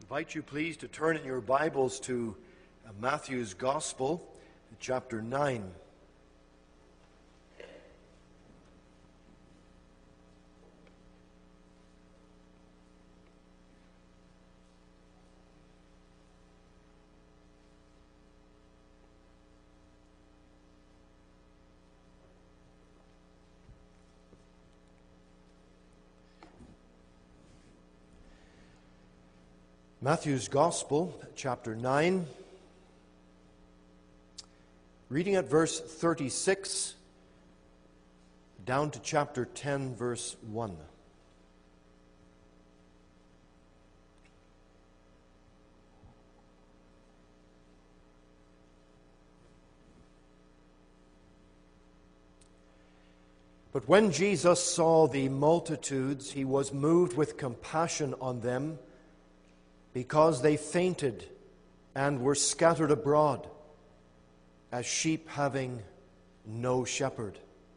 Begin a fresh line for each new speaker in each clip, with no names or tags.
Invite you please to turn in your Bibles to Matthew's Gospel, chapter 9. Matthew's Gospel, chapter 9, reading at verse 36, down to chapter 10, verse 1. But when Jesus saw the multitudes, he was moved with compassion on them, because they fainted and were scattered abroad, as sheep having no shepherd.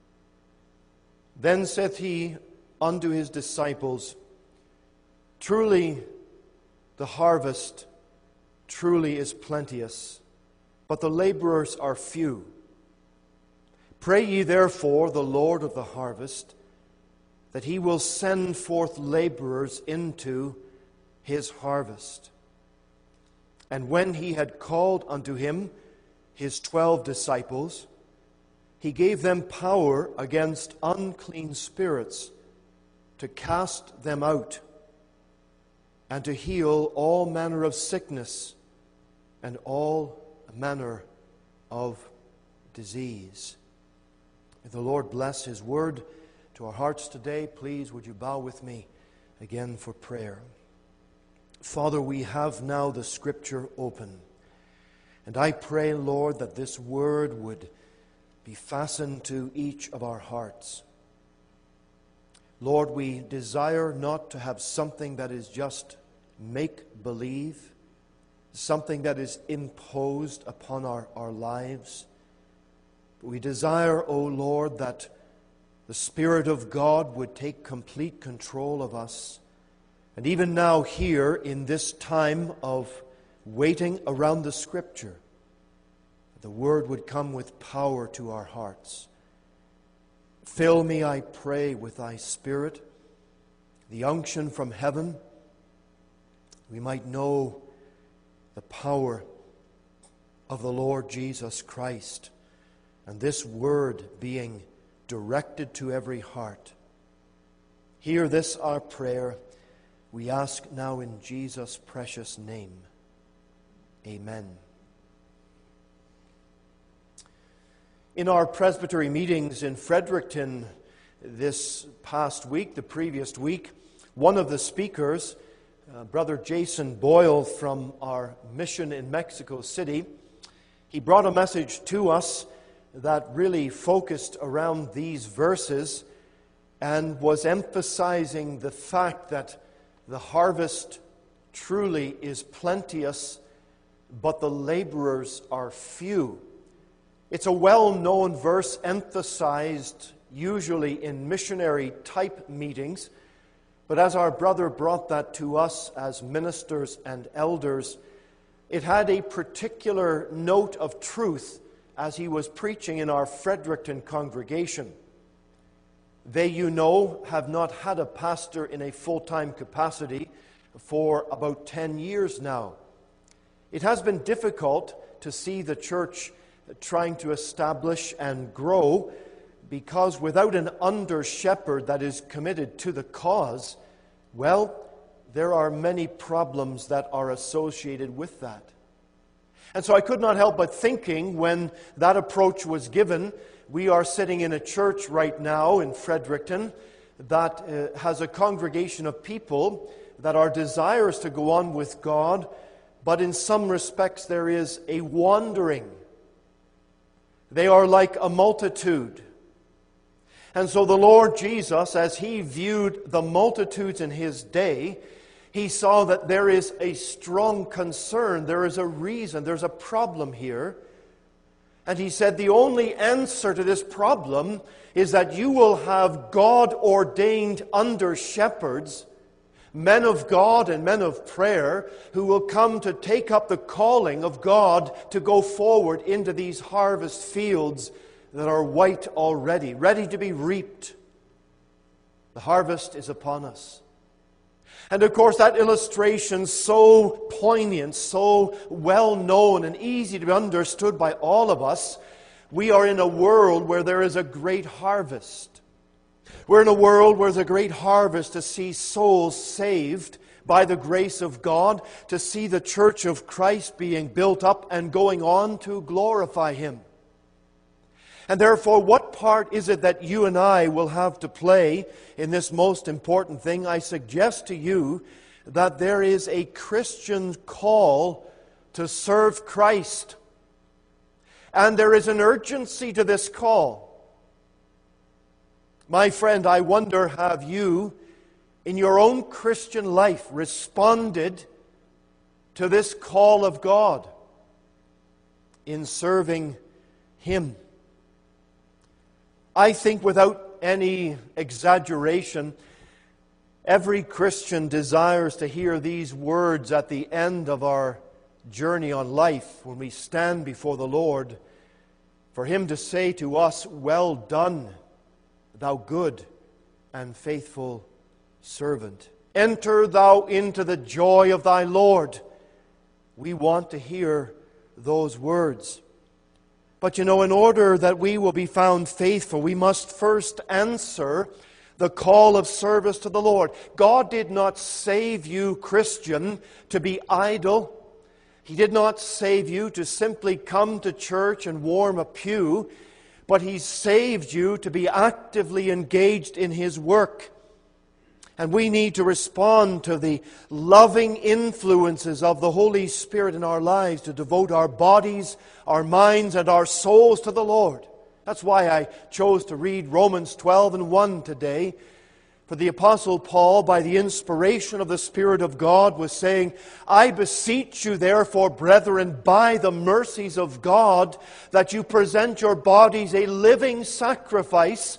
Then saith he unto his disciples, Truly the harvest truly is plenteous, but the laborers are few. Pray ye therefore the Lord of the harvest, that he will send forth laborers into his harvest. And when he had called unto him his 12 disciples, he gave them power against unclean spirits to cast them out, and to heal all manner of sickness and all manner of disease. May the Lord bless his word to our hearts today. Please, would you bow with me again for prayer? Father, we have now the Scripture open. And I pray, Lord, that this word would be fastened to each of our hearts. Lord, we desire not to have something that is just make-believe, something that is imposed upon our lives. But we desire, O Lord, that the Spirit of God would take complete control of us. And even now here in this time of waiting around the Scripture, the Word would come with power to our hearts. Fill me, I pray, with thy Spirit, the unction from heaven. We might know the power of the Lord Jesus Christ, and this Word being directed to every heart. Hear this our prayer. We ask now in Jesus' precious name. Amen. In our presbytery meetings in Fredericton this past week, the previous week, one of the speakers, Brother Jason Boyle from our mission in Mexico City, he brought a message to us that really focused around these verses and was emphasizing the fact that the harvest truly is plenteous, but the laborers are few. It's a well-known verse emphasized usually in missionary-type meetings, but as our brother brought that to us as ministers and elders, it had a particular note of truth as he was preaching in our Fredericton congregation. They, you know, have not had a pastor in a full-time capacity for about 10 years now. It has been difficult to see the church trying to establish and grow, because without an under-shepherd that is committed to the cause, well, there are many problems that are associated with that. And so I could not help but thinking when that approach was given. We are sitting in a church right now in Fredericton that has a congregation of people that are desirous to go on with God, but in some respects there is a wandering. They are like a multitude. And so the Lord Jesus, as he viewed the multitudes in his day, he saw that there is a strong concern, there is a reason, there's a problem here. And he said the only answer to this problem is that you will have God-ordained under-shepherds, men of God and men of prayer who will come to take up the calling of God to go forward into these harvest fields that are white already, ready to be reaped. The harvest is upon us. And of course, that illustration, so poignant, so well known and easy to be understood by all of us, we are in a world where there is a great harvest. We're in a world where there's a great harvest to see souls saved by the grace of God, to see the church of Christ being built up and going on to glorify Him. And therefore, what part is it that you and I will have to play in this most important thing? I suggest to you that there is a Christian call to serve Christ. And there is an urgency to this call. My friend, I wonder, have you, in your own Christian life, responded to this call of God in serving Him? I think without any exaggeration, every Christian desires to hear these words at the end of our journey on life when we stand before the Lord, for Him to say to us, "Well done, thou good and faithful servant. Enter thou into the joy of thy Lord." We want to hear those words. But in order that we will be found faithful, we must first answer the call of service to the Lord. God did not save you, Christian, to be idle. He did not save you to simply come to church and warm a pew, but He saved you to be actively engaged in His work. And we need to respond to the loving influences of the Holy Spirit in our lives to devote our bodies, our minds, and our souls to the Lord. That's why I chose to read Romans 12:1 today. For the Apostle Paul, by the inspiration of the Spirit of God, was saying, "I beseech you therefore, brethren, by the mercies of God, that you present your bodies a living sacrifice,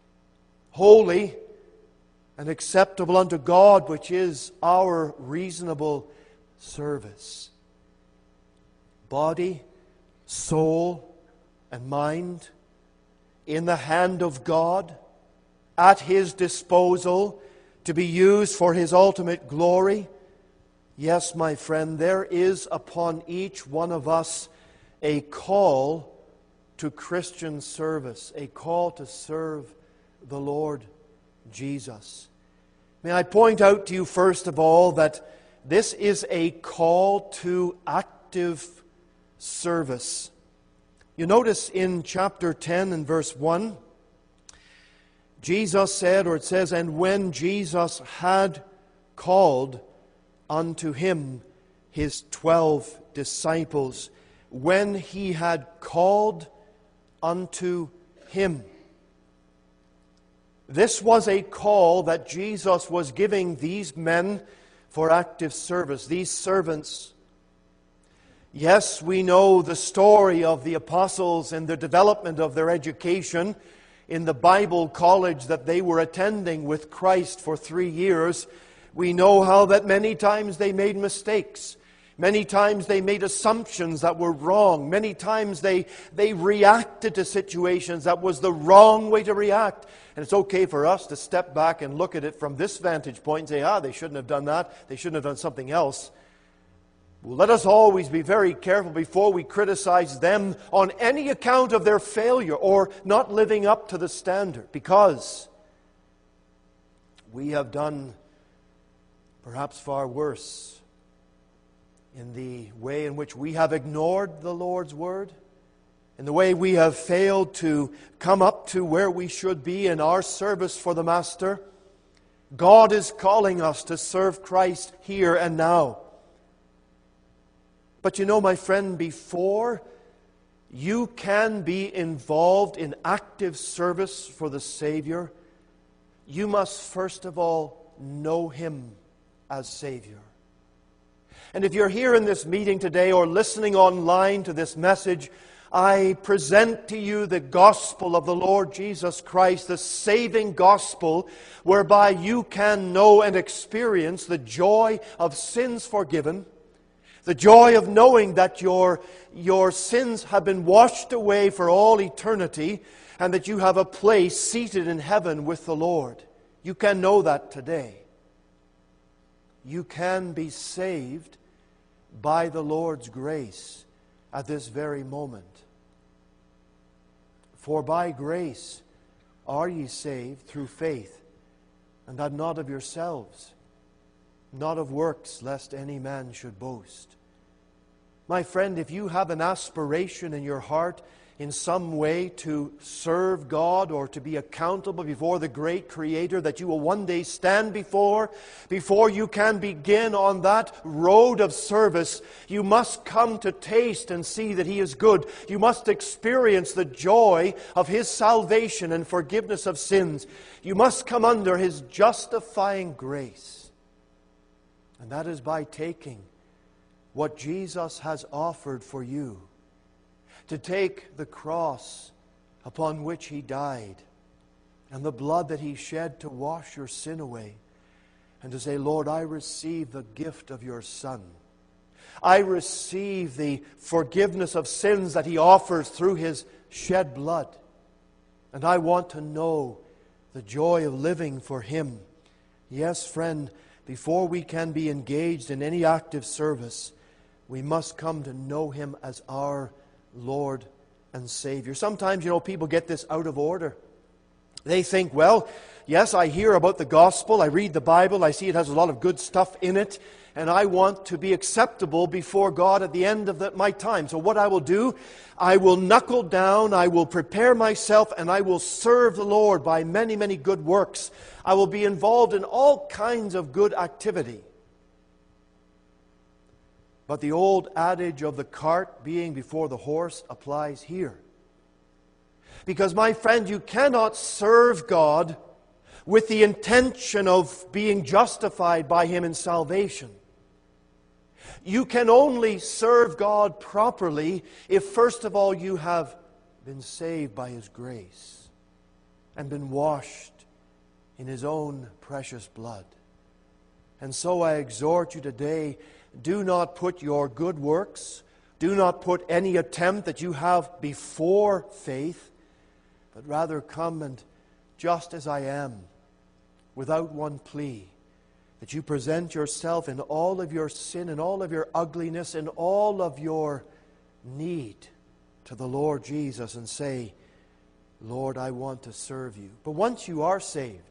holy and acceptable unto God, which is our reasonable service." Body, soul, and mind in the hand of God, at His disposal, to be used for His ultimate glory. Yes, my friend, there is upon each one of us a call to Christian service, a call to serve the Lord Jesus. May I point out to you first of all that this is a call to active service. You notice in chapter 10 and verse 1, Jesus said, or it says, "And when Jesus had called unto Him His 12 disciples," when He had called unto Him. This was a call that Jesus was giving these men for active service, these servants. Yes, we know the story of the apostles and the development of their education in the Bible college that they were attending with Christ for 3 years. We know how that many times they made mistakes. Many times they made assumptions that were wrong. Many times they reacted to situations that was the wrong way to react. And it's okay for us to step back and look at it from this vantage point and say, they shouldn't have done that. They shouldn't have done something else. Well, let us always be very careful before we criticize them on any account of their failure or not living up to the standard, because we have done perhaps far worse in the way in which we have ignored the Lord's Word, in the way we have failed to come up to where we should be in our service for the Master. God is calling us to serve Christ here and now. But my friend, before you can be involved in active service for the Savior, you must first of all know Him as Savior. And if you're here in this meeting today or listening online to this message, I present to you the gospel of the Lord Jesus Christ, the saving gospel whereby you can know and experience the joy of sins forgiven, the joy of knowing that your sins have been washed away for all eternity, and that you have a place seated in heaven with the Lord. You can know that today. You can be saved by the Lord's grace at this very moment. For by grace are ye saved through faith, and that not of yourselves, not of works, lest any man should boast. My friend, if you have an aspiration in your heart in some way to serve God or to be accountable before the great Creator that you will one day stand before you can begin on that road of service, you must come to taste and see that He is good. You must experience the joy of His salvation and forgiveness of sins. You must come under His justifying grace. And that is by taking what Jesus has offered for you, to take the cross upon which He died and the blood that He shed to wash your sin away, and to say, Lord, I receive the gift of your Son. I receive the forgiveness of sins that He offers through His shed blood. And I want to know the joy of living for Him. Yes, friend, before we can be engaged in any active service, we must come to know Him as our Lord and Savior. Sometimes, people get this out of order. They think, well, yes, I hear about the gospel, I read the Bible, I see it has a lot of good stuff in it, and I want to be acceptable before God at the end of my time. So what I will do, I will knuckle down, I will prepare myself, and I will serve the Lord by many, many good works. I will be involved in all kinds of good activity. But the old adage of the cart being before the horse applies here. Because, my friend, you cannot serve God with the intention of being justified by Him in salvation. You can only serve God properly if, first of all, you have been saved by His grace and been washed in His own precious blood. And so I exhort you today, do not put your good works, do not put any attempt that you have before faith, but rather come and, just as I am, without one plea, that you present yourself in all of your sin, in all of your ugliness, in all of your need to the Lord Jesus and say, Lord, I want to serve you. But once you are saved,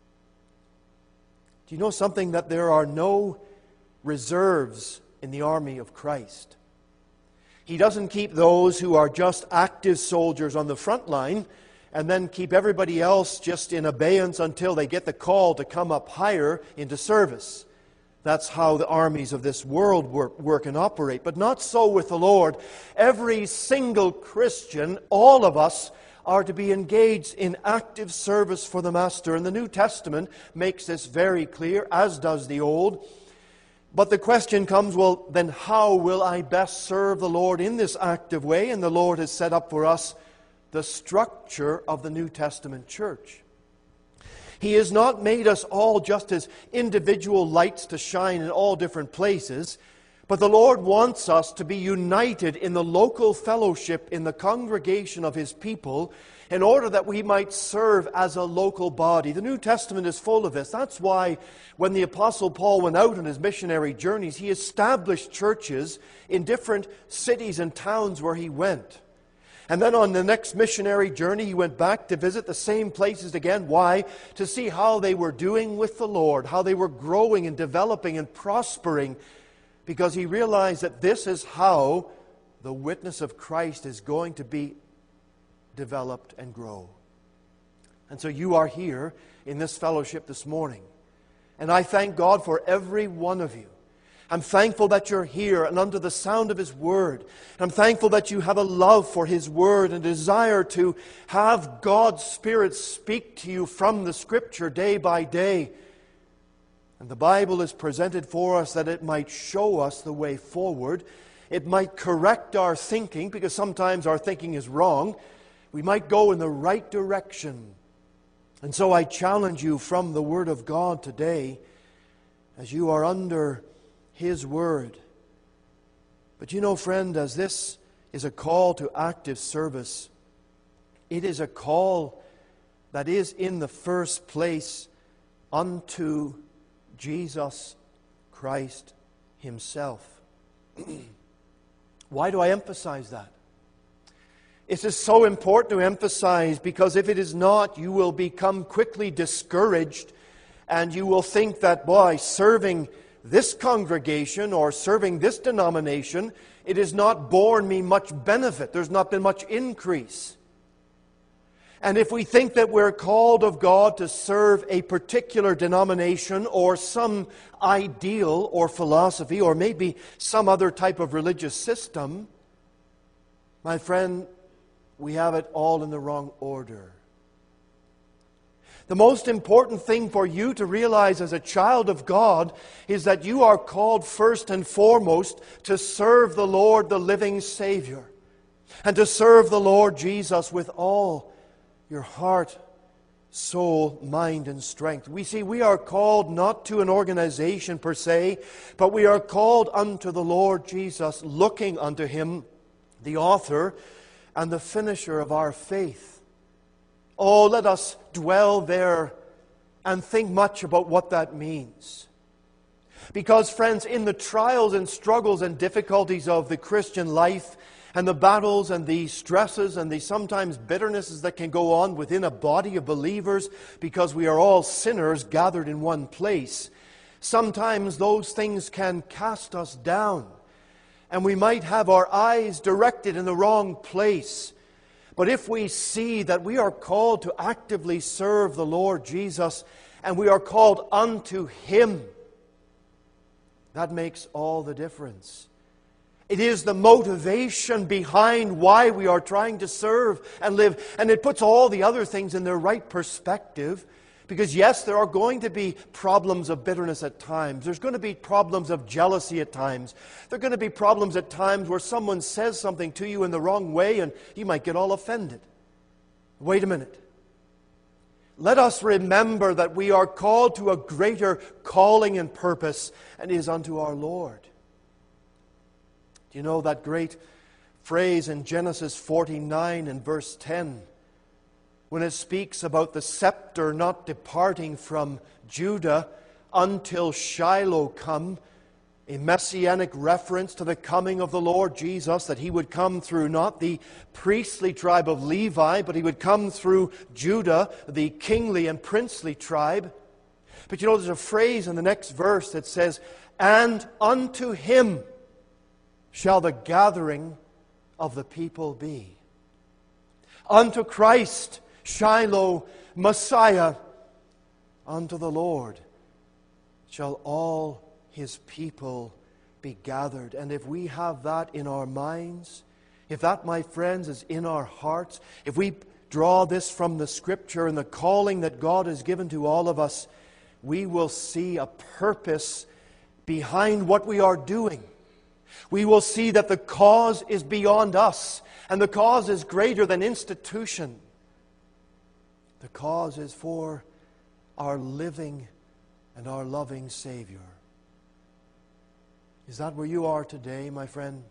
do you know something? That there are no reserves in the army of Christ. He doesn't keep those who are just active soldiers on the front line and then keep everybody else just in abeyance until they get the call to come up higher into service. That's how the armies of this world work and operate. But not so with the Lord. Every single Christian, all of us, are to be engaged in active service for the Master. And the New Testament makes this very clear, as does the Old. But the question comes, well, then how will I best serve the Lord in this active way? And the Lord has set up for us the structure of the New Testament church. He has not made us all just as individual lights to shine in all different places, but the Lord wants us to be united in the local fellowship, in the congregation of His people, in order that we might serve as a local body. The New Testament is full of this. That's why when the Apostle Paul went out on his missionary journeys, he established churches in different cities and towns where he went. And then on the next missionary journey, he went back to visit the same places again. Why? To see how they were doing with the Lord, how they were growing and developing and prospering, because he realized that this is how the witness of Christ is going to be developed and grow. And so you are here in this fellowship this morning. And I thank God for every one of you. I'm thankful that you're here and under the sound of His Word. I'm thankful that you have a love for His Word and desire to have God's Spirit speak to you from the Scripture day by day. And the Bible is presented for us that it might show us the way forward. it might correct our thinking, because sometimes our thinking is wrong. We might go in the right direction. And so I challenge you from the Word of God today, as you are under His Word. But you know, friend, as this is a call to active service, it is a call that is in the first place unto Jesus Christ Himself. Why do I emphasize that? It is so important to emphasize, because if it is not, you will become quickly discouraged, and you will think that, boy, serving this congregation or serving this denomination, it has not borne me much benefit. There's not been much increase. And if we think that we're called of God to serve a particular denomination or some ideal or philosophy or maybe some other type of religious system, my friend, we have it all in the wrong order. The most important thing for you to realize as a child of God is that you are called first and foremost to serve the Lord, the living Savior, and to serve the Lord Jesus with all your heart, soul, mind, and strength. We are called not to an organization per se, but we are called unto the Lord Jesus, looking unto Him, the author and the finisher of our faith. Oh, let us dwell there and think much about what that means. Because, friends, in the trials and struggles and difficulties of the Christian life, and the battles and the stresses and the sometimes bitternesses that can go on within a body of believers, because we are all sinners gathered in one place, sometimes those things can cast us down, and we might have our eyes directed in the wrong place. But if we see that we are called to actively serve the Lord Jesus, and we are called unto Him, that makes all the difference. It is the motivation behind why we are trying to serve and live. And it puts all the other things in their right perspective. Because yes, there are going to be problems of bitterness at times. There's going to be problems of jealousy at times. There are going to be problems at times where someone says something to you in the wrong way and you might get all offended. Wait a minute. Let us remember that we are called to a greater calling and purpose, and it is unto our Lord. Do you know that great phrase in Genesis 49 and verse 10, when it speaks about the scepter not departing from Judah until Shiloh come, a messianic reference to the coming of the Lord Jesus, that He would come through not the priestly tribe of Levi, but He would come through Judah, the kingly and princely tribe. But you know, there's a phrase in the next verse that says, "And unto Him shall the gathering of the people be." Unto Christ, Shiloh, Messiah, unto the Lord shall all His people be gathered. And if we have that in our minds, if that, my friends, is in our hearts, if we draw this from the Scripture and the calling that God has given to all of us, we will see a purpose behind what we are doing. We will see that the cause is beyond us, and the cause is greater than institution. The cause is for our living and our loving Savior. Is that where you are today, my friend?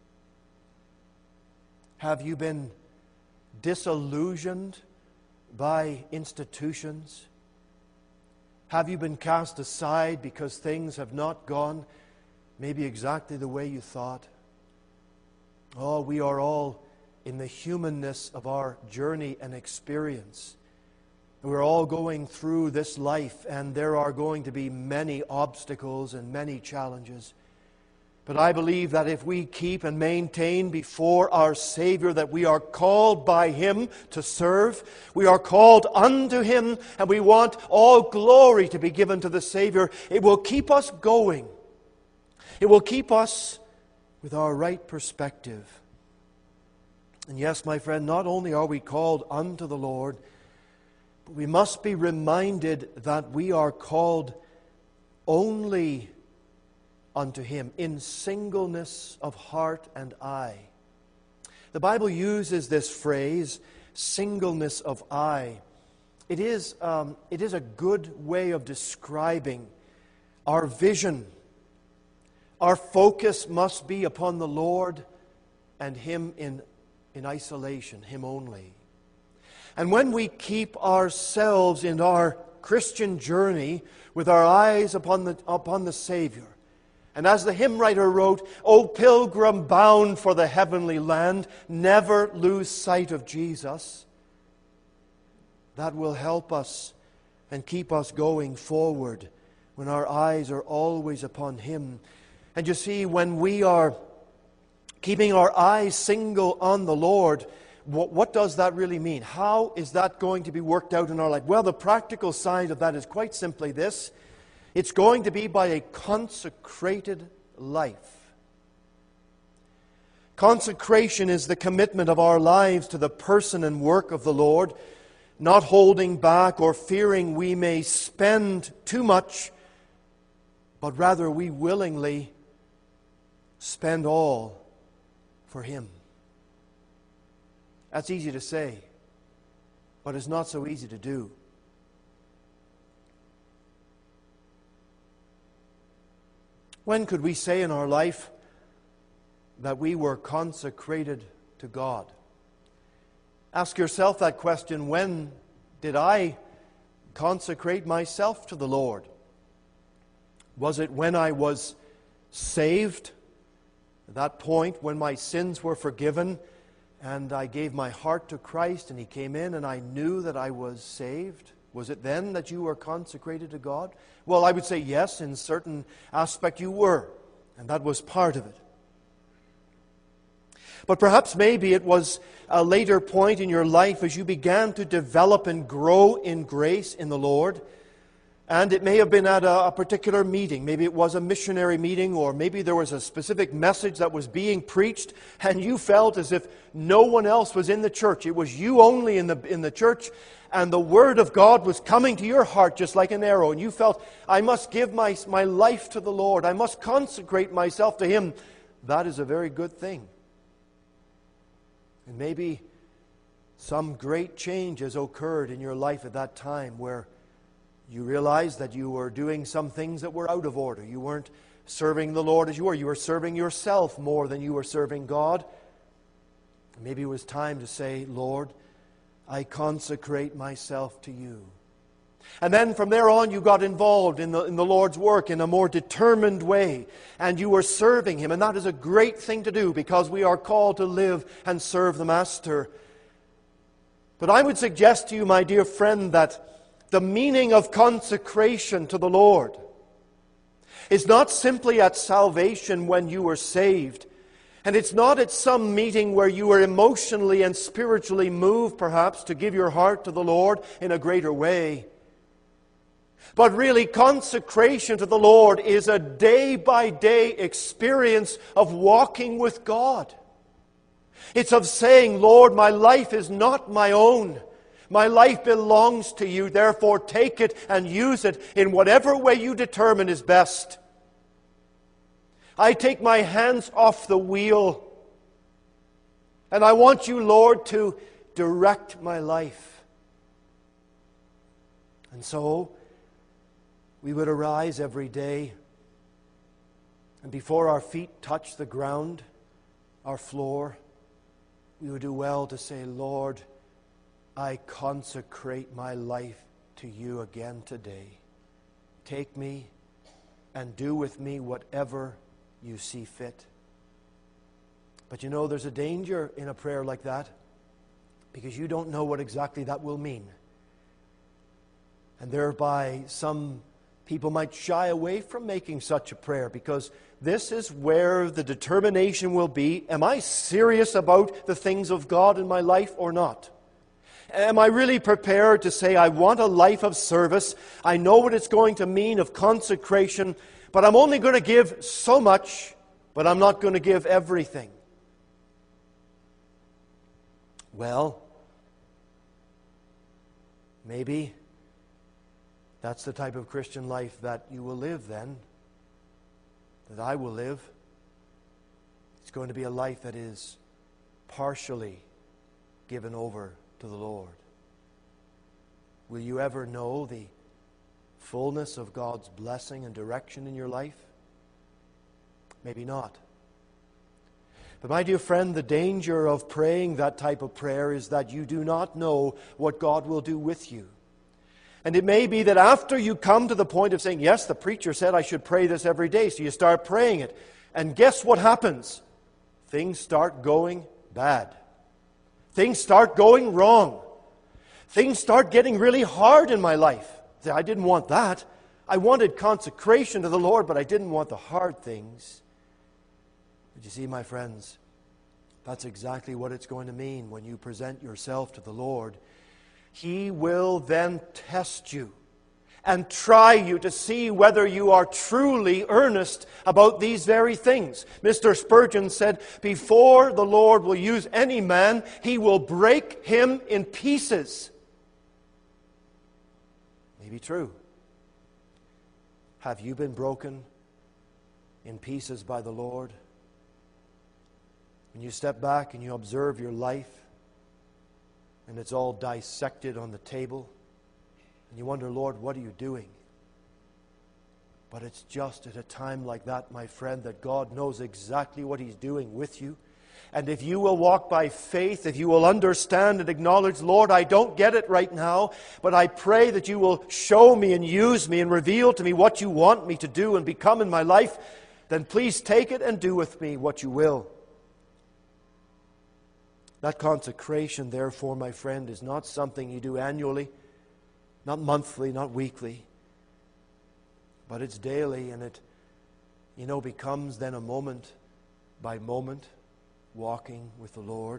Have you been disillusioned by institutions? Have you been cast aside because things have not gone maybe exactly the way you thought? Oh, we are all in the humanness of our journey and experience. We're all going through this life, and there are going to be many obstacles and many challenges. But I believe that if we keep and maintain before our Savior that we are called by Him to serve, we are called unto Him, and we want all glory to be given to the Savior, it will keep us going. It will keep us with our right perspective. And yes, my friend, not only are we called unto the Lord, but we must be reminded that we are called only unto Him in singleness of heart and eye. The Bible uses this phrase, singleness of eye. It is a good way of describing our vision. Our focus must be upon the Lord and Him in isolation, Him only. And when we keep ourselves in our Christian journey with our eyes upon the Savior, and as the hymn writer wrote, "O pilgrim bound for the heavenly land, never lose sight of Jesus," that will help us and keep us going forward when our eyes are always upon Him. And you see, when we are keeping our eyes single on the Lord, what does that really mean? How is that going to be worked out in our life? Well, the practical side of that is quite simply this. It's going to be by a consecrated life. Consecration is the commitment of our lives to the person and work of the Lord, not holding back or fearing we may spend too much, but rather we willingly spend all for Him. That's easy to say, but it's not so easy to do. When could we say in our life that we were consecrated to God? Ask yourself that question. When did I consecrate myself to the Lord? Was it when I was saved? At that point when my sins were forgiven and I gave my heart to Christ and He came in and I knew that I was saved? Was it then that you were consecrated to God? Well, I would say yes, in certain aspect you were, and that was part of it. But perhaps maybe it was a later point in your life as you began to develop and grow in grace in the Lord. And it may have been at a particular meeting. Maybe it was a missionary meeting, or maybe there was a specific message that was being preached, and you felt as if no one else was in the church. It was you only in the church, and the Word of God was coming to your heart just like an arrow, and you felt, I must give my life to the Lord. I must consecrate myself to Him. That is a very good thing. And maybe some great change has occurred in your life at that time where you realized that you were doing some things that were out of order. You weren't serving the Lord as you were. You were serving yourself more than you were serving God. Maybe it was time to say, Lord, I consecrate myself to You. And then from there on you got involved in the Lord's work in a more determined way. And you were serving Him. And that is a great thing to do because we are called to live and serve the Master. But I would suggest to you, my dear friend, that the meaning of consecration to the Lord is not simply at salvation when you were saved. And it's not at some meeting where you were emotionally and spiritually moved, perhaps, to give your heart to the Lord in a greater way. But really, consecration to the Lord is a day-by-day experience of walking with God. It's of saying, Lord, my life is not my own. My life belongs to You. Therefore, take it and use it in whatever way You determine is best. I take my hands off the wheel. And I want You, Lord, to direct my life. And so, we would arise every day, and before our feet touch the ground, our floor, we would do well to say, Lord, I consecrate my life to You again today. Take me and do with me whatever You see fit. But you know, there's a danger in a prayer like that, because you don't know what exactly that will mean. And thereby some people might shy away from making such a prayer, because this is where the determination will be, am I serious about the things of God in my life or not? Am I really prepared to say, I want a life of service, I know what it's going to mean of consecration, but I'm only going to give so much, but I'm not going to give everything? Well, maybe that's the type of Christian life that you will live then. that I will live, it's going to be a life that is partially given over to the Lord. Will you ever know the fullness of God's blessing and direction in your life? Maybe not. But my dear friend, the danger of praying that type of prayer is that you do not know what God will do with you. And it may be that after you come to the point of saying, yes, the preacher said I should pray this every day, so you start praying it. And guess what happens? Things start going bad. Things start going wrong. Things start getting really hard in my life. I didn't want that. I wanted consecration to the Lord, but I didn't want the hard things. But you see, my friends, that's exactly what it's going to mean when you present yourself to the Lord. He will then test you and try you to see whether you are truly earnest about these very things. Mr. Spurgeon said, before the Lord will use any man, He will break him in pieces. Maybe true. Have you been broken in pieces by the Lord? When you step back and you observe your life, and it's all dissected on the table, and you wonder, Lord, what are you doing? But it's just at a time like that, my friend, that God knows exactly what He's doing with you. And if you will walk by faith, if you will understand and acknowledge, Lord, I don't get it right now, but I pray that you will show me and use me and reveal to me what you want me to do and become in my life, then please take it and do with me what you will. That consecration, therefore, my friend, is not something you do annually, not monthly, not weekly, but it's daily, and it, becomes then a moment by moment walking with the Lord.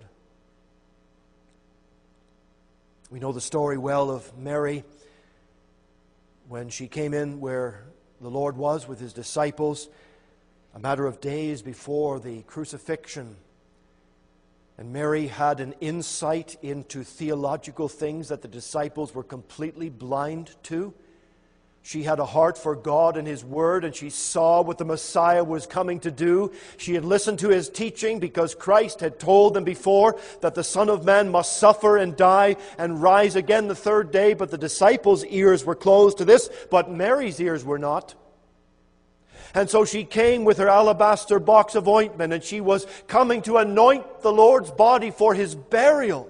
We know the story well of Mary when she came in where the Lord was with His disciples a matter of days before the crucifixion. And Mary had an insight into theological things that the disciples were completely blind to. She had a heart for God and His Word, and she saw what the Messiah was coming to do. She had listened to His teaching because Christ had told them before that the Son of Man must suffer and die and rise again the third day. But the disciples' ears were closed to this, but Mary's ears were not. And so she came with her alabaster box of ointment, and she was coming to anoint the Lord's body for His burial.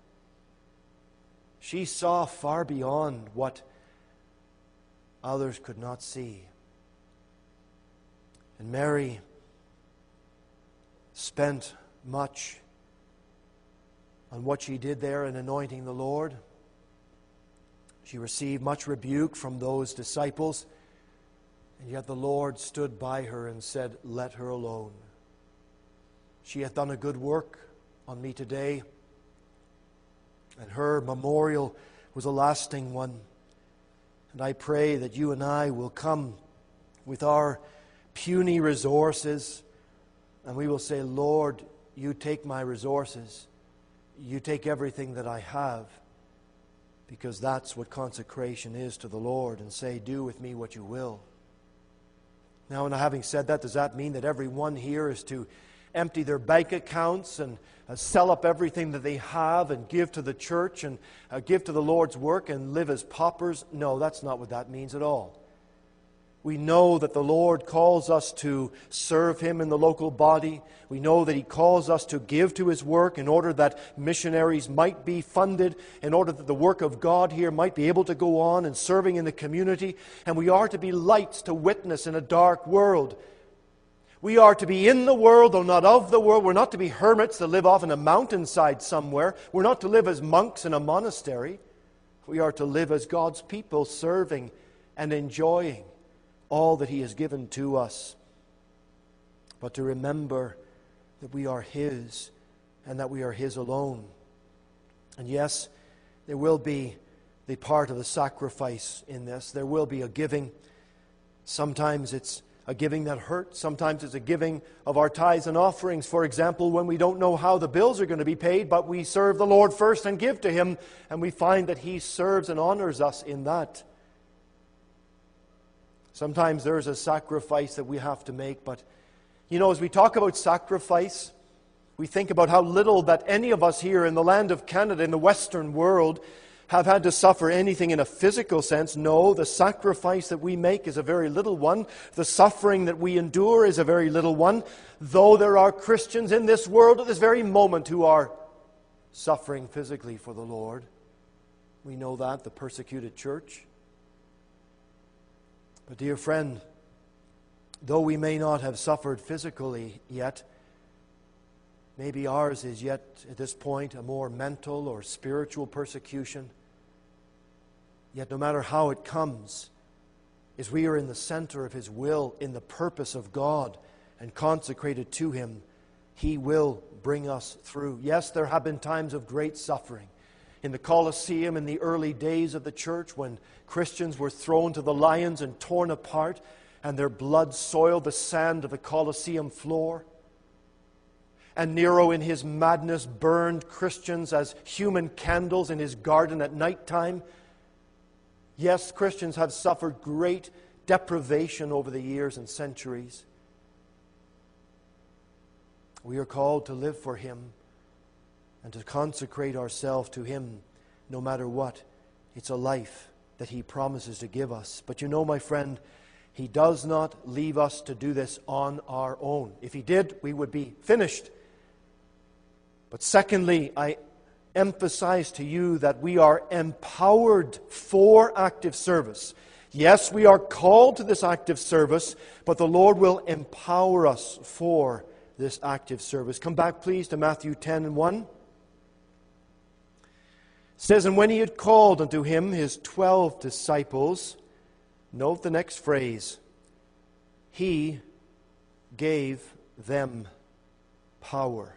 She saw far beyond what others could not see. And Mary spent much on what she did there in anointing the Lord. She received much rebuke from those disciples. And yet the Lord stood by her and said, let her alone. She hath done a good work on me today. And her memorial was a lasting one. And I pray that you and I will come with our puny resources, and we will say, Lord, you take my resources. You take everything that I have, because that's what consecration is to the Lord, and say, do with me what you will. Now, and having said that, does that mean that everyone here is to empty their bank accounts and sell up everything that they have and give to the church and give to the Lord's work and live as paupers? No, that's not what that means at all. We know that the Lord calls us to serve Him in the local body. We know that He calls us to give to His work in order that missionaries might be funded, in order that the work of God here might be able to go on and serving in the community. And we are to be lights to witness in a dark world. We are to be in the world, though not of the world. We're not to be hermits that live off in a mountainside somewhere. We're not to live as monks in a monastery. We are to live as God's people, serving and enjoying all that He has given to us. But to remember that we are His and that we are His alone. And yes, there will be the part of the sacrifice in this. There will be a giving. Sometimes it's a giving that hurts. Sometimes it's a giving of our tithes and offerings. For example, when we don't know how the bills are going to be paid, but we serve the Lord first and give to Him, and we find that He serves and honors us in that. Sometimes there's a sacrifice that we have to make, but as we talk about sacrifice, we think about how little that any of us here in the land of Canada, in the Western world, have had to suffer anything in a physical sense. No, the sacrifice that we make is a very little one. The suffering that we endure is a very little one. Though there are Christians in this world at this very moment who are suffering physically for the Lord. We know that, the persecuted church. But dear friend, though we may not have suffered physically yet, maybe ours is yet at this point a more mental or spiritual persecution. Yet no matter how it comes, as we are in the center of His will, in the purpose of God, and consecrated to Him, He will bring us through. Yes, there have been times of great suffering. In the Colosseum, in the early days of the church, when Christians were thrown to the lions and torn apart, and their blood soiled the sand of the Colosseum floor. And Nero, in his madness, burned Christians as human candles in his garden at night time. Yes, Christians have suffered great deprivation over the years and centuries. We are called to live for Him and to consecrate ourselves to Him no matter what. It's a life that He promises to give us. But my friend, He does not leave us to do this on our own. If He did, we would be finished. But secondly, I emphasize to you that we are empowered for active service. Yes, we are called to this active service, but the Lord will empower us for this active service. Come back, please, to Matthew 10:1. It says, "And when He had called unto Him His 12 disciples," note the next phrase, "He gave them power."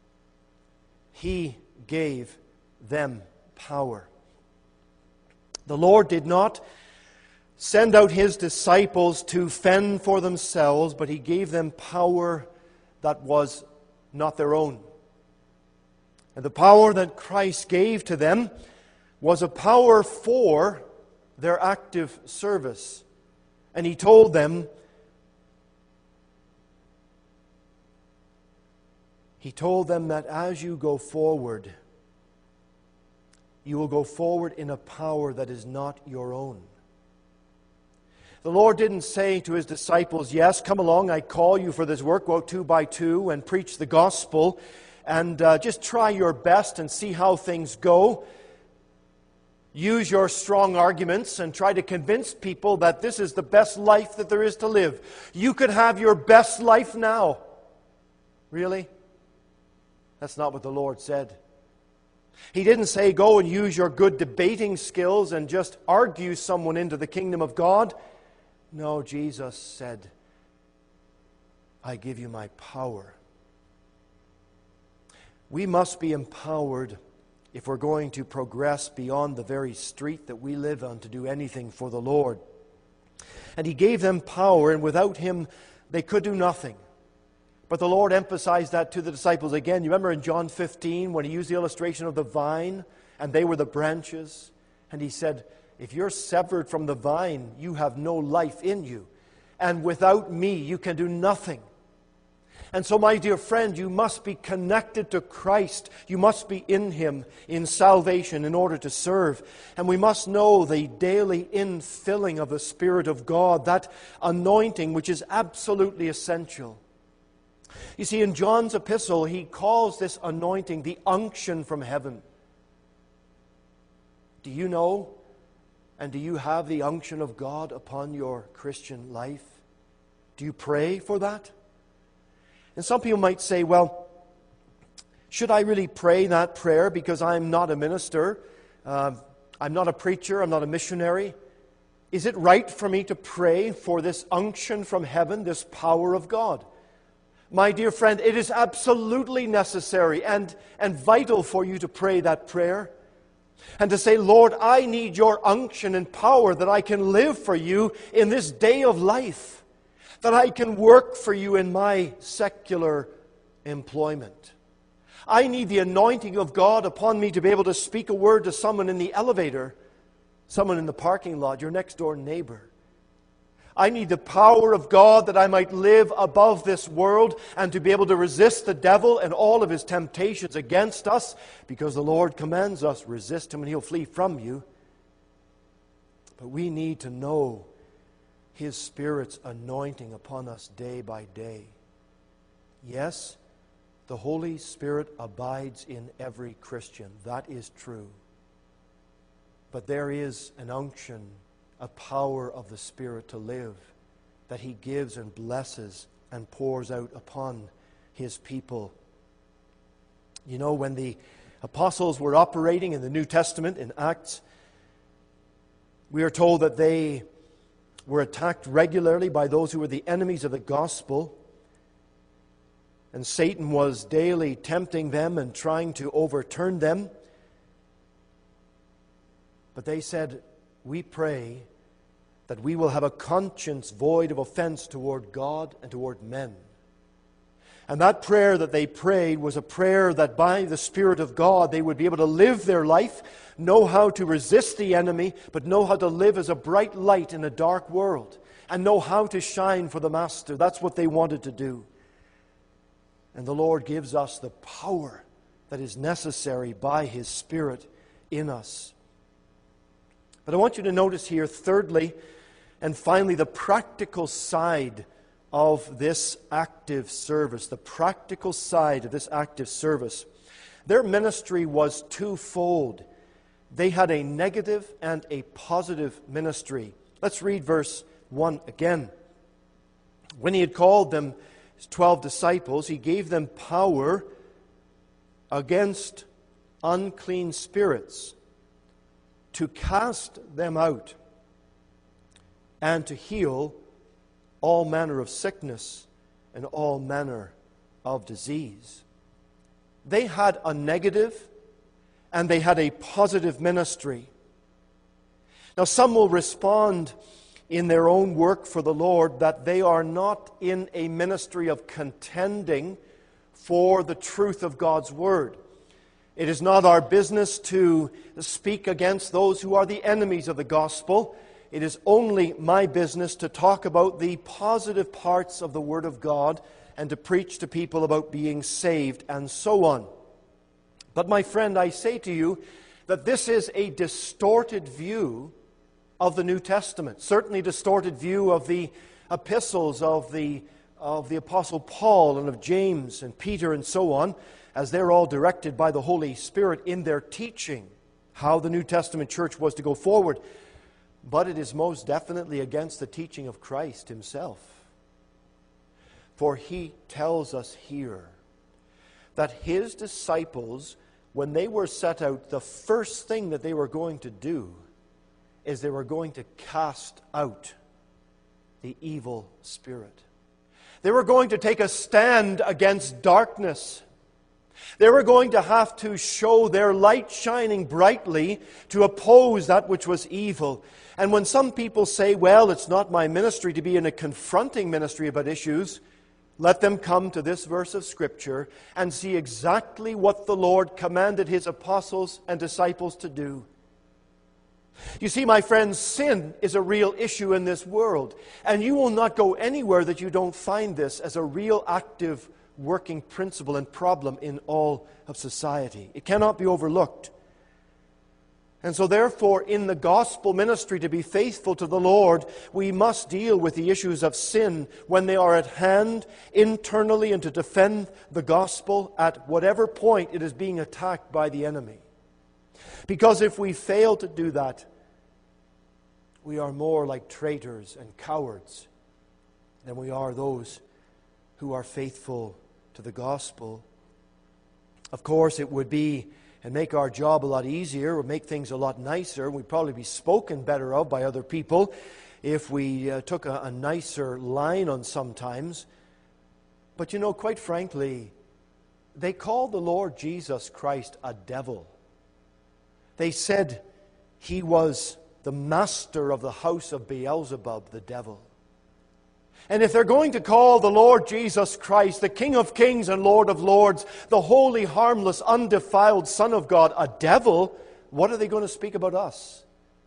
He gave them power. The Lord did not send out His disciples to fend for themselves, but He gave them power that was not their own. And the power that Christ gave to them was a power for their active service. And He told them, that as you go forward, you will go forward in a power that is not your own. The Lord didn't say to His disciples, yes, come along, I call you for this work, go 2 by 2 and preach the gospel, and just try your best and see how things go. Use your strong arguments and try to convince people that this is the best life that there is to live. You could have your best life now. Really? That's not what the Lord said. He didn't say, go and use your good debating skills and just argue someone into the kingdom of God. No, Jesus said, I give you my power. We must be empowered if we're going to progress beyond the very street that we live on to do anything for the Lord. And He gave them power, and without Him they could do nothing. But the Lord emphasized that to the disciples again. You remember in John 15 when He used the illustration of the vine, and they were the branches, and He said, if you're severed from the vine, you have no life in you. And without me, you can do nothing. And so, my dear friend, you must be connected to Christ. You must be in Him in salvation in order to serve. And we must know the daily infilling of the Spirit of God, that anointing which is absolutely essential. You see, in John's epistle, he calls this anointing the unction from heaven. Do you know and do you have the unction of God upon your Christian life? Do you pray for that? And some people might say, well, should I really pray that prayer because I'm not a minister? I'm not a preacher. I'm not a missionary. Is it right for me to pray for this unction from heaven, this power of God? My dear friend, it is absolutely necessary and vital for you to pray that prayer. And to say, Lord, I need your unction and power that I can live for you in this day of life. That I can work for you in my secular employment. I need the anointing of God upon me to be able to speak a word to someone in the elevator, someone in the parking lot, your next door neighbor. I need the power of God that I might live above this world and to be able to resist the devil and all of his temptations against us, because the Lord commands us, resist him and he'll flee from you. But we need to know His Spirit's anointing upon us day by day. Yes, the Holy Spirit abides in every Christian. That is true. But there is an unction, a power of the Spirit to live, that He gives and blesses and pours out upon His people. You know, when the apostles were operating in the New Testament, in Acts, we are told that they were attacked regularly by those who were the enemies of the gospel. And Satan was daily tempting them and trying to overturn them. But they said, we pray that we will have a conscience void of offense toward God and toward men. And that prayer that they prayed was a prayer that by the Spirit of God they would be able to live their life, know how to resist the enemy, but know how to live as a bright light in a dark world, and know how to shine for the Master. That's what they wanted to do. And the Lord gives us the power that is necessary by His Spirit in us. But I want you to notice here, thirdly, and finally, the practical side of this active service, the practical side of this active service. Their ministry was twofold. They had a negative and a positive ministry. Let's read verse 1 again. When He had called them, His 12 disciples, He gave them power against unclean spirits to cast them out and to heal all manner of sickness and all manner of disease. They had a negative and they had a positive ministry. Now, some will respond in their own work for the Lord that they are not in a ministry of contending for the truth of God's Word. It is not our business to speak against those who are the enemies of the gospel. It is only my business to talk about the positive parts of the Word of God and to preach to people about being saved and so on. But my friend, I say to you that this is a distorted view of the New Testament. Certainly distorted view of the epistles of the Apostle Paul and of James and Peter and so on, as they're all directed by the Holy Spirit in their teaching how the New Testament church was to go forward. But it is most definitely against the teaching of Christ Himself. For He tells us here that His disciples, when they were set out, the first thing that they were going to do is they were going to cast out the evil spirit. They were going to take a stand against darkness. They were going to have to show their light shining brightly to oppose that which was evil. And when some people say, well, it's not my ministry to be in a confronting ministry about issues, let them come to this verse of Scripture and see exactly what the Lord commanded His apostles and disciples to do. You see, my friends, sin is a real issue in this world. And you will not go anywhere that you don't find this as a real active working principle and problem in all of society. It cannot be overlooked. And so therefore, in the gospel ministry, to be faithful to the Lord, we must deal with the issues of sin when they are at hand internally, and to defend the gospel at whatever point it is being attacked by the enemy. Because if we fail to do that, we are more like traitors and cowards than we are those who are faithful to the gospel. Of course, it would be and make our job a lot easier, would make things a lot nicer. We'd probably be spoken better of by other people if we took a nicer line on sometimes. But you know, quite frankly, they called the Lord Jesus Christ a devil. They said He was the master of the house of Beelzebub, the devil. And if they're going to call the Lord Jesus Christ, the King of Kings and Lord of Lords, the holy, harmless, undefiled Son of God, a devil, what are they going to speak about us?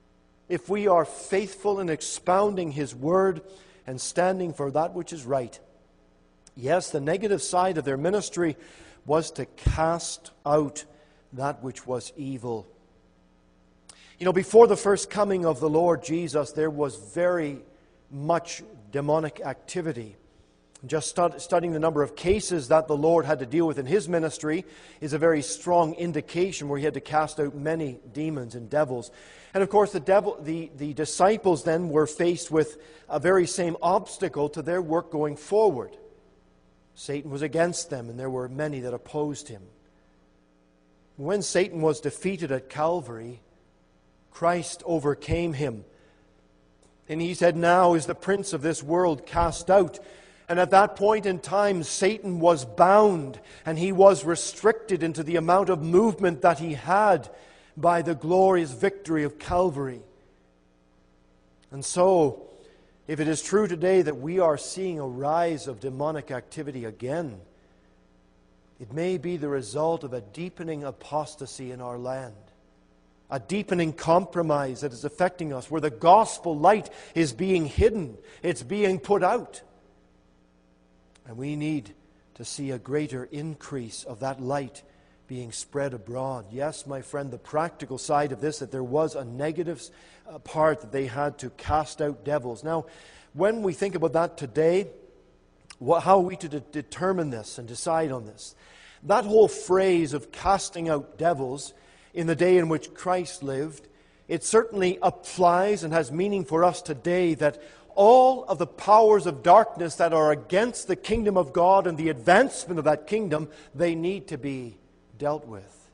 if we are faithful in expounding His Word and standing for that which is right. Yes, the negative side of their ministry was to cast out that which was evil. You know, before the first coming of the Lord Jesus, there was very much demonic activity. Just studying the number of cases that the Lord had to deal with in His ministry is a very strong indication where He had to cast out many demons and devils. And of course, the disciples then were faced with a very same obstacle to their work going forward. Satan was against them, and there were many that opposed Him. When Satan was defeated at Calvary, Christ overcame him. And He said, "Now is the prince of this world cast out." And at that point in time, Satan was bound, and he was restricted into the amount of movement that he had by the glorious victory of Calvary. And so, if it is true today that we are seeing a rise of demonic activity again, it may be the result of a deepening apostasy in our land. A deepening compromise that is affecting us, where the gospel light is being hidden, it's being put out. And we need to see a greater increase of that light being spread abroad. Yes, my friend, the practical side of this, that there was a negative part that they had to cast out devils. Now, when we think about that today, how are we to determine this and decide on this? That whole phrase of casting out devils in the day in which Christ lived, it certainly applies and has meaning for us today, that all of the powers of darkness that are against the kingdom of God and the advancement of that kingdom, they need to be dealt with.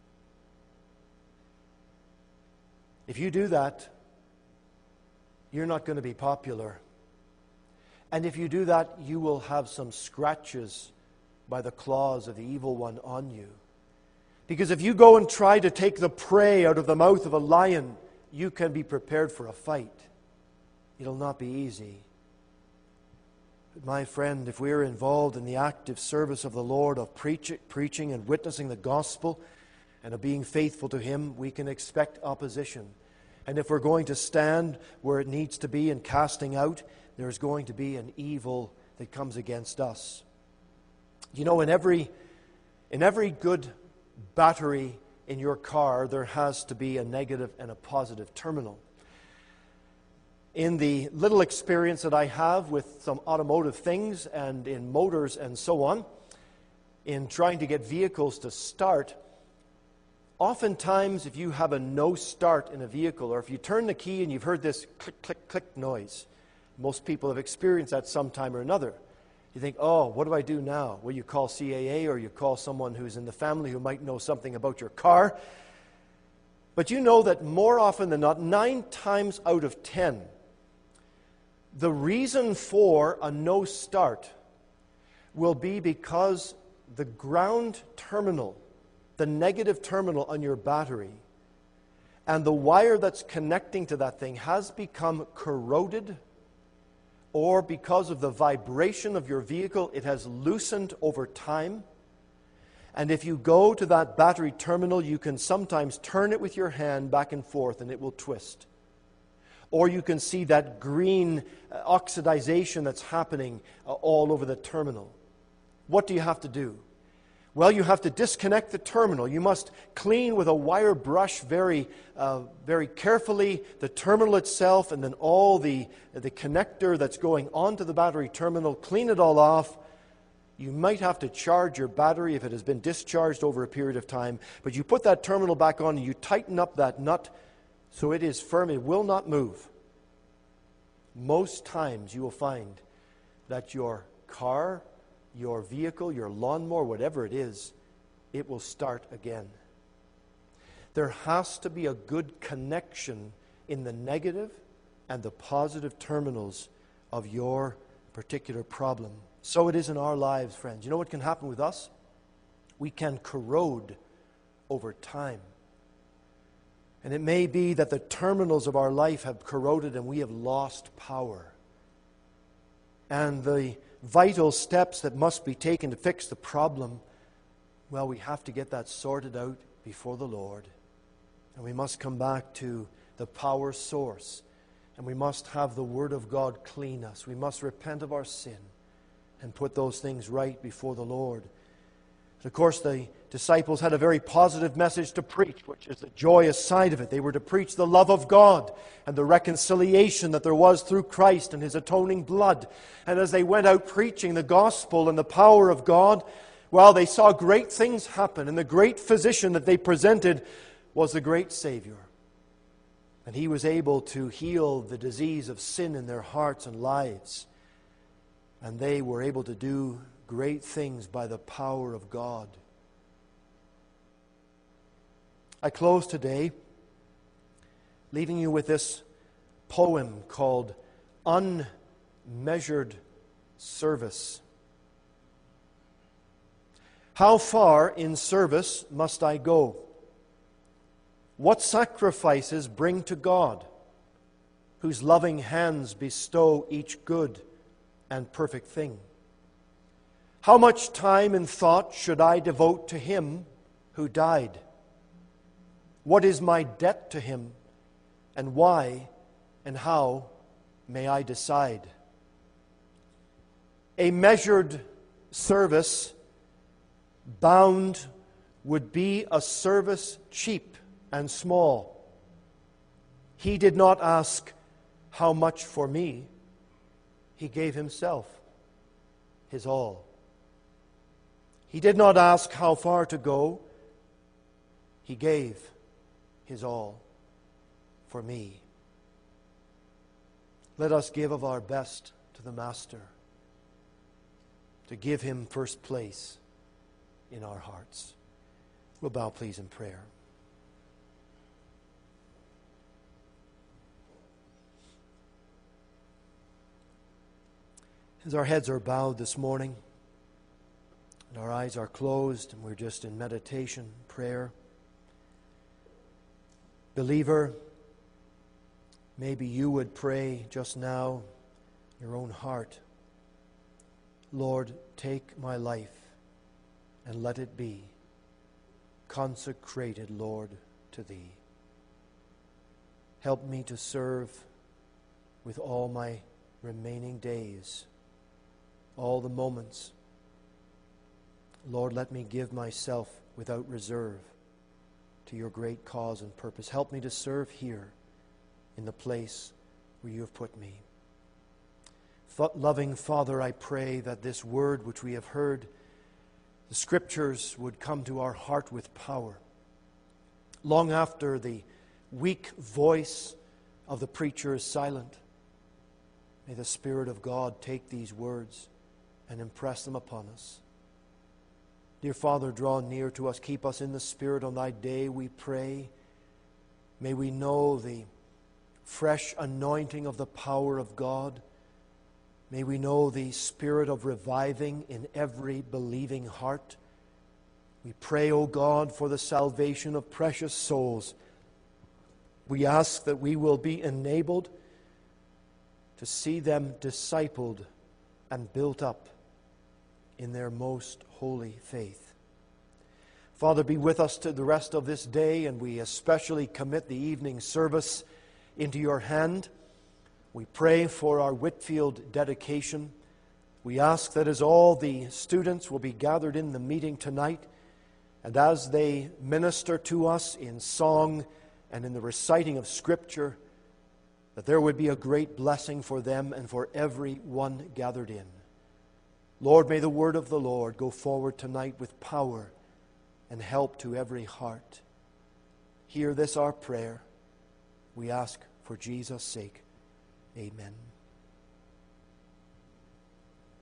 If you do that, you're not going to be popular. And if you do that, you will have some scratches by the claws of the evil one on you. Because if you go and try to take the prey out of the mouth of a lion, you can be prepared for a fight. It'll not be easy. But my friend, if we are involved in the active service of the Lord, of preaching and witnessing the gospel, and of being faithful to Him, we can expect opposition. And if we're going to stand where it needs to be in casting out, there's going to be an evil that comes against us. You know, in every good battery in your car, there has to be a negative and a positive terminal. In the little experience that I have with some automotive things and in motors and so on, in trying to get vehicles to start, oftentimes if you have a no start in a vehicle, or if you turn the key and you've heard this click, click, click noise, most people have experienced that sometime or another. You think, oh, what do I do now? Well, you call CAA, or you call someone who's in the family who might know something about your car. But you know that more often than not, 9 times out of 10, the reason for a no start will be because the ground terminal, the negative terminal on your battery, and the wire that's connecting to that thing has become corroded, or because of the vibration of your vehicle, it has loosened over time. And if you go to that battery terminal, you can sometimes turn it with your hand back and forth and it will twist. Or you can see that green oxidization that's happening all over the terminal. What do you have to do? Well, you have to disconnect the terminal. You must clean with a wire brush very carefully the terminal itself, and then all the connector that's going onto the battery terminal. Clean it all off. You might have to charge your battery if it has been discharged over a period of time. But you put that terminal back on and you tighten up that nut so it is firm. It will not move. Most times you will find that your car, your vehicle, your lawnmower, whatever it is, it will start again. There has to be a good connection in the negative and the positive terminals of your particular problem. So it is in our lives, friends. You know what can happen with us? We can corrode over time. And it may be that the terminals of our life have corroded and we have lost power. And the vital steps that must be taken to fix the problem, well, we have to get that sorted out before the Lord. And we must come back to the power source. And we must have the Word of God clean us. We must repent of our sin and put those things right before the Lord. And of course, the disciples had a very positive message to preach, which is the joyous side of it. They were to preach the love of God and the reconciliation that there was through Christ and His atoning blood. And as they went out preaching the gospel and the power of God, well, they saw great things happen. And the great physician that they presented was the great Savior. And He was able to heal the disease of sin in their hearts and lives. And they were able to do great things by the power of God. I close today leaving you with this poem called Unmeasured Service. How far in service must I go? What sacrifices bring to God, whose loving hands bestow each good and perfect thing? How much time and thought should I devote to Him who died? What is my debt to Him, and why and how may I decide? A measured service bound would be a service cheap and small. He did not ask, how much for me? He gave Himself, His all. He did not ask how far to go. He gave His all for me. Let us give of our best to the Master, to give Him first place in our hearts. We'll bow, please, in prayer. As our heads are bowed this morning, and our eyes are closed, and we're just in meditation, prayer, believer, maybe you would pray just now in your own heart, Lord, take my life and let it be consecrated, Lord, to Thee. Help me to serve with all my remaining days, all the moments. Lord, let me give myself without reserve to Your great cause and purpose. Help me to serve here in the place where You have put me. Loving Father, I pray that this word which we have heard, the Scriptures, would come to our heart with power. Long after the weak voice of the preacher is silent, may the Spirit of God take these words and impress them upon us. Dear Father, draw near to us. Keep us in the Spirit on Thy day, we pray. May we know the fresh anointing of the power of God. May we know the spirit of reviving in every believing heart. We pray, O God, for the salvation of precious souls. We ask that we will be enabled to see them discipled and built up in their most holy faith. Father, be with us to the rest of this day, and we especially commit the evening service into Your hand. We pray for our Whitfield dedication. We ask that as all the students will be gathered in the meeting tonight, and as they minister to us in song and in the reciting of Scripture, that there would be a great blessing for them and for every one gathered in. Lord, may the word of the Lord go forward tonight with power and help to every heart. Hear this our prayer. We ask for Jesus' sake. Amen.